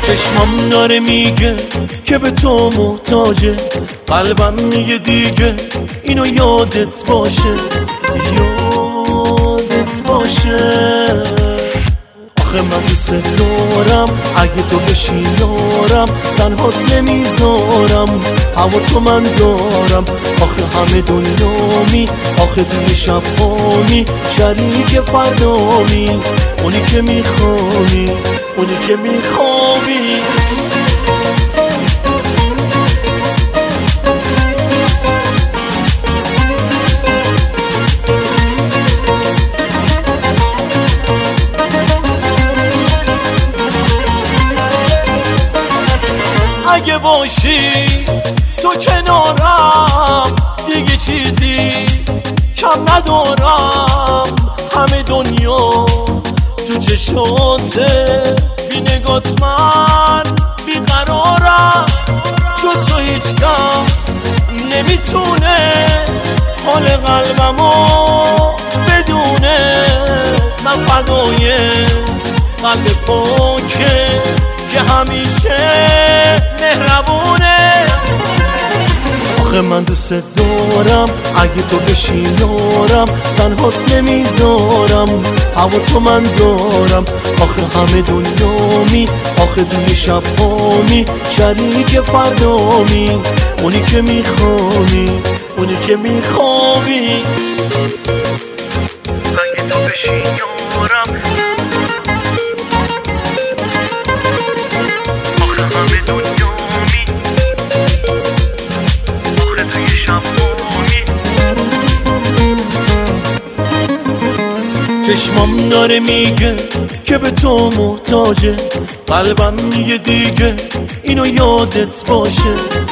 چشمم داره میگه که به تو محتاجه، قلبم میگه دیگه اینو یادت باشه، یادت باشه. آخه من دوست دارم اگه تو بشی یارم، تنهات نمیذارم، هوا تو من دارم. آخه همه دنیامی، آخه توی شب هامی، شریک فردامی، اونی که میخوانی، اونی که میخوابی. اگه باشی تو کنارم، دیگه چیزی کم ندارم. همه دنیا تو چشاته، بی نگات من بیقرارم. جز تو هیچ کس نمیتونه حال قلبمو بدونه. من فدای قلب پاکه که همیشه مهربونه. آخه من دوست دارم اگه تو بشی یارم، تنهات نمیذارم، هوا تو من دارم. آخه همه دنیامی، آخه دوی شب هامی، شریک فردامی، اونی که میخوانی، اونی که میخوابی. اگه تو بشی یارم، آخه همه دنیامی، آخه توی شب هامی. چشمم داره میگه که به تو محتاجه، قلبم میگه دیگه اینو یادت باشه،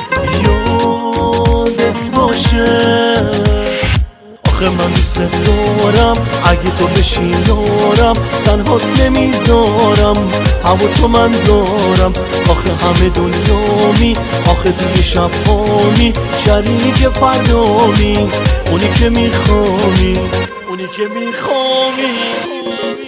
یادت باشه. آخه من دوست دارم اگه تو بشی یارم، تنهات نمیذارم، هوا تو من دارم. آخه همه دنیامی، آخه توی شب هامی، شریک فردامی، اونی که میخوانی، اونی که میخوانی.